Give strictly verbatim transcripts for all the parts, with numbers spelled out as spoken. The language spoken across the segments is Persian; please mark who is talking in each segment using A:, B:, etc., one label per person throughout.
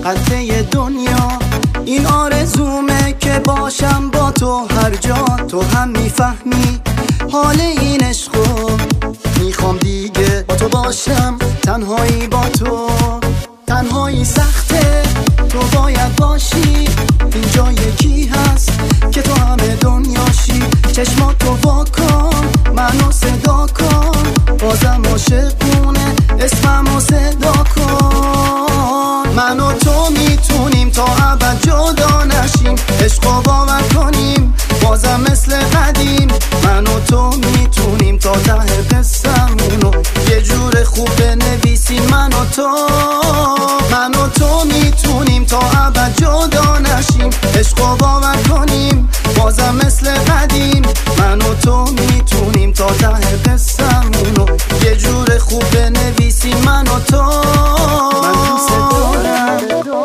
A: قطعه دنیا. این آرزومه که باشم با تو هر جا. تو هم میفهمی حال این عشقو، میخوام دیگه با تو باشم، تنهایی با تو. تنهایی سخته، تو باید باشی. اینجا یکی هست که تو همه دنیاشی. چشماتو وا کن، منو صدا کن، بازم عاشقونه اسممو صدا کن. من و تو میتونیم تا ابد جدا نشیم، عشقو باور کنیم بازم مثل قدیم. من و تو میتونیم تا ته قصه‌مونو یه جور خوب بنویسیم. من و تو من و تو میتونیم تا ابد جدا نشیم، عشقو باور کنیم بازم مثل قدیم. من و تو میتونیم تا ته قصه‌مونو یه جور خوب بنویسیم. من و تو من دوست دارم.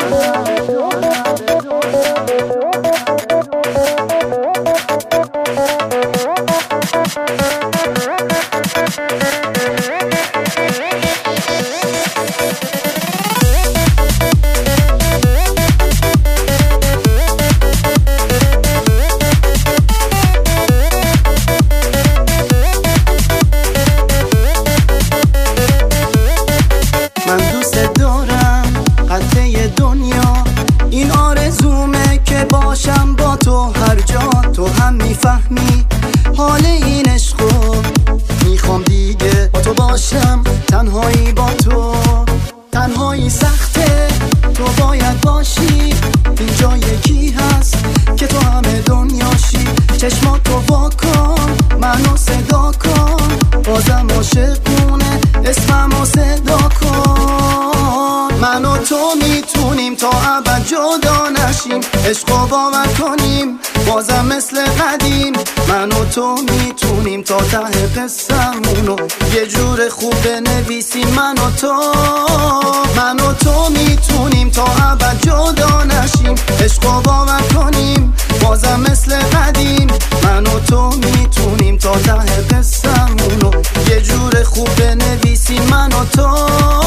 A: این آرزومه که باشم با تو هر جا. تو هم میفهمی حال این عشقو، میخوام دیگه با تو باشم، تنهایی با تو. تنهایی سخته، تو باید باشی. اینجا یکی هست که تو همه دنیاشی. چشماتو وا کن، منو صدا کن، بازم عاشقونه اسممو صدا کن. من و تو میتونیم تا ابد جدا نشیم، عشقو باور کنیم بازم مثل قدیم. من و تو میتونیم تا ته قصه‌مونو یه جور خوب بنویسیم. من و تو من و تو میتونیم تا ابد جدا نشیم، عشقو باور کنیم بازم مثل قدیم. من و تو میتونیم تا ته قصه‌مونو یه جور خوب بنویسیم. من و تو